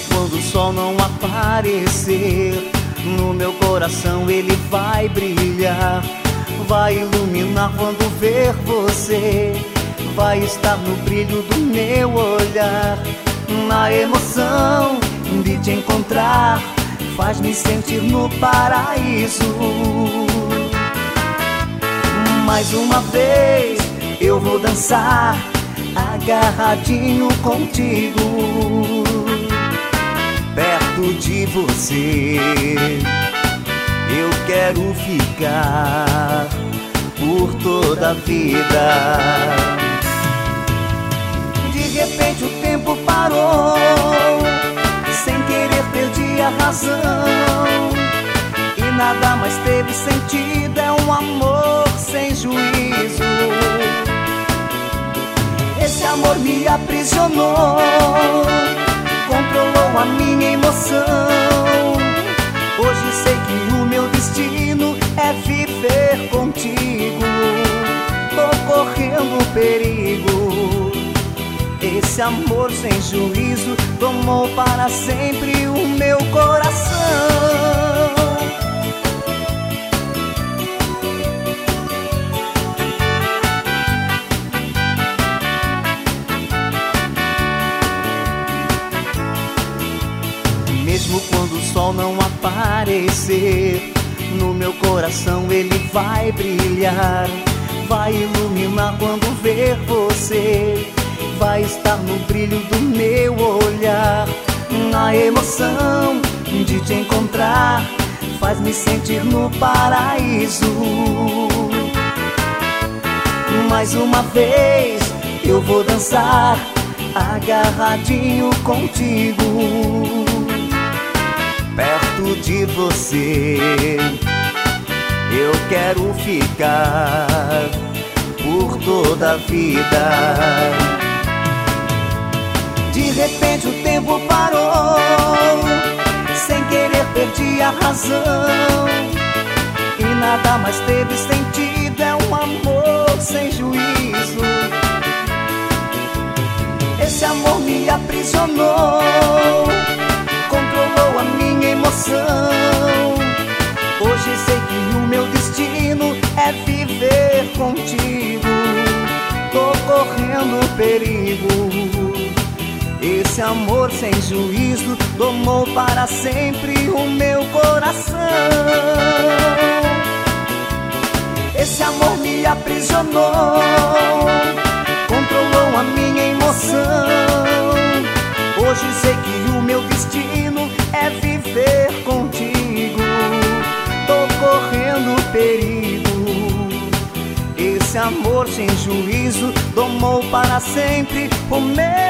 quando o sol não aparecer, no meu coração ele vai brilhar. Vai iluminar quando ver você, vai estar no brilho do meu olhar. Na emoção de te encontrar, faz-me sentir no paraíso. Mais uma vez eu vou dançar, agarradinho contigo, perto de você. Eu quero ficar por toda a vida. De repente o tempo parou, sem querer perdi a razão, e nada mais teve sentido. É um amor sem juízo. Esse amor me aprisionou, controlou a minha emoção. Hoje sei que o meu destino é viver contigo. Tô correndo perigo. Esse amor sem juízo tomou para sempre o meu coração. Mesmo quando o sol não aparecer, no meu coração ele vai brilhar. Vai iluminar quando ver você, vai estar no brilho do meu olhar. Na emoção de te encontrar, faz-me sentir no paraíso. Mais uma vez eu vou dançar, agarradinho contigo, perto de você. Eu quero ficar por toda a vida. De repente o tempo parou, sem querer perdi a razão, e nada mais teve sentido. É um amor sem juízo. Esse amor me aprisionou, controlou a minha emoção. Hoje sei que o meu destino é viver contigo. Tô correndo perigo. Esse amor sem juízo tomou para sempre o meu coração. Esse amor me aprisionou, controlou a minha emoção. Hoje sei que o meu destino é viver contigo. Tô correndo perigo. Esse amor sem juízo tomou para sempre o meu